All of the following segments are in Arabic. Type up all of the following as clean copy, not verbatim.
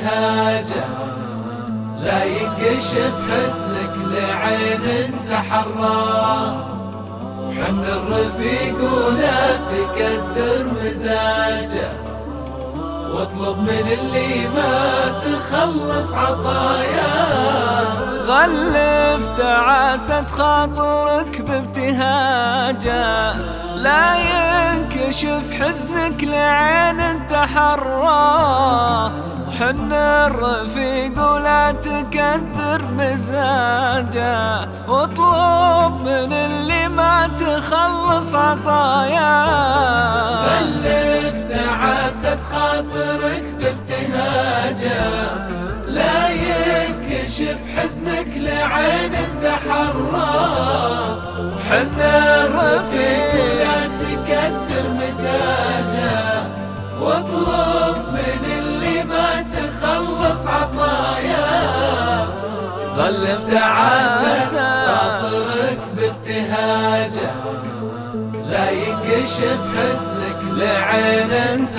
بابتهاجه، لا ينكشف حزنك لعين تحراه. حن الرفيق ولا تكدر مزاجه، واطلب من اللي ما تخلص عطاياه. غلف تعاسة خاطرك بابتهاجه، لا ينكشف حزنك لعين تحراه. وحن الرفيق ولا تكدر مزاجه، واطلب من اللي ما تخلص عطاياه. غلف تعاسة خاطرك بابتهاجه، لا ينكشف حزنك لعين تحراه. حن الرفيق لا تكدر مزاجه، واطلب من اللي ما تخلص عطاياه. غلف تعاسة خاطرك بابتهاجه، لا ينكشف حزنك لعين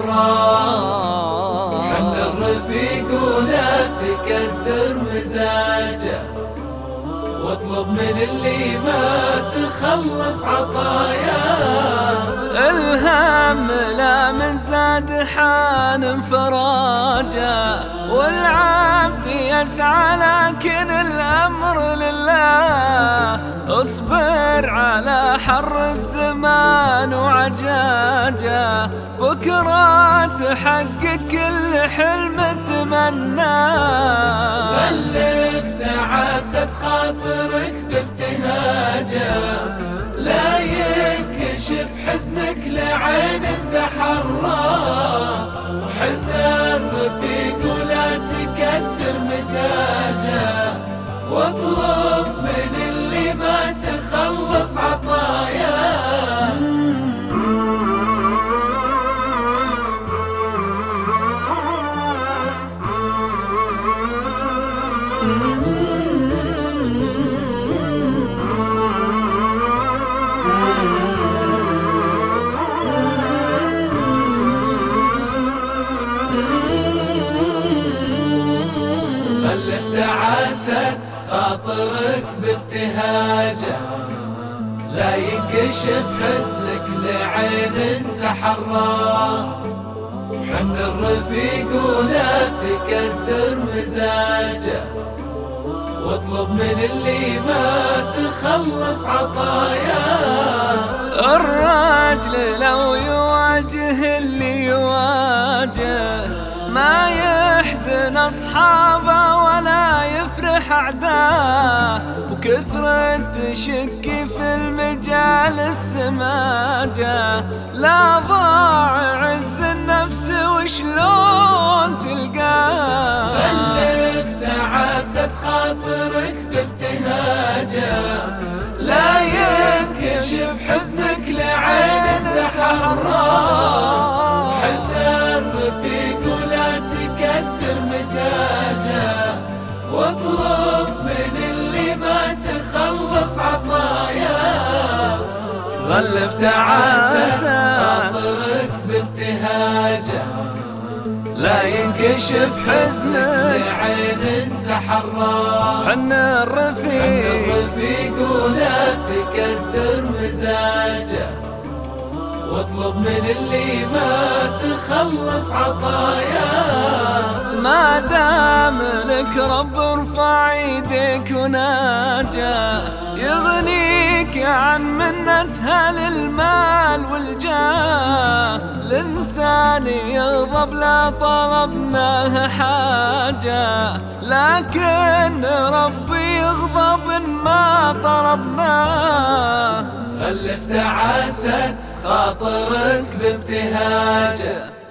تحراه. حن الرفيق ولا تكدر مزاجه، واطلب من اللي ما تخلص عطاياه. الهم لا من زاد حان انفراجه، والعبد يسعى لكن الأمر لله. اصبر على حر الزمان وعجاجه، بكرة تحقق كل حلم تمناه. غلف تعاسة خاطرك بابتهاجه، لا ينكشف حزنك لعين تحراه. وحن الرفيق ولا تكدر مزاجه، واطلب من اللي ما تخلص عطاياه. غلف تعاسة خاطرك بابتهاجه، لا ينكشف حزنك لعين تحراه. حن الرفيق ولا تكدر مزاجه، واطلب من اللي ما تخلص عطاياه. الرجل لو يواجه اللي يواجه، ما يحزن أصحابه ولا يفرح أعداه. وكثرة تشكي في المجال السماجة، لا ضاع عز النفس وشلون تلقاه. غلف تعاسة خاطرك بابتهاجه، لا ينكشف حزنك لعين تحراه. حن الرفيق ولا تكدر مزاجه، واطلب من اللي ما تخلص عطاياه. غلف تعاسة خاطرك بابتهاجه، لا ينكشف حزنك لعين تحراه. حن الرفيق ولا تكدر مزاجه، واطلب من اللي ما تخلص عطاياه. ما دام لك رب ارفع ايديك وناجه، يغنيك عن منتها للمال والجاه. الإنسان يغضب لا طلبناه حاجة، لكن ربي يغضب إن ما طلبناه. غلف تعاسة خاطرك بابتهاجه،